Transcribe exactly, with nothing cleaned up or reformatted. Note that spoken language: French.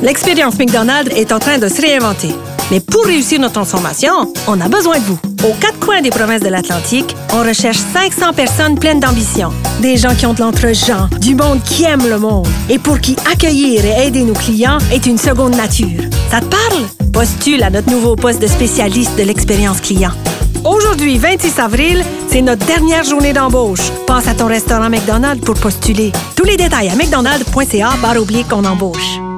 L'expérience McDonald's est en train de se réinventer. Mais pour réussir notre transformation, on a besoin de vous. Aux quatre coins des provinces de l'Atlantique, on recherche cinq cents personnes pleines d'ambition. Des gens qui ont de l'entre-gens, du monde qui aime le monde et pour qui accueillir et aider nos clients est une seconde nature. Ça te parle? Postule à notre nouveau poste de spécialiste de l'expérience client. Aujourd'hui, vingt-six avril, c'est notre dernière journée d'embauche. Passe à ton restaurant McDonald's pour postuler. Tous les détails à mcdonald point c a barre oblique on embauche.